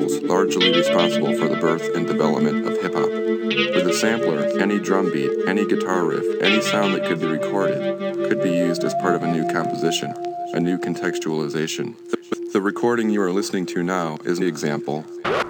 largely responsible for the birth and development of hip-hop. With a sampler, any drum beat, any guitar riff, any sound that could be recorded could be used as part of a new composition, a new contextualization. The recording you are listening to now is an example.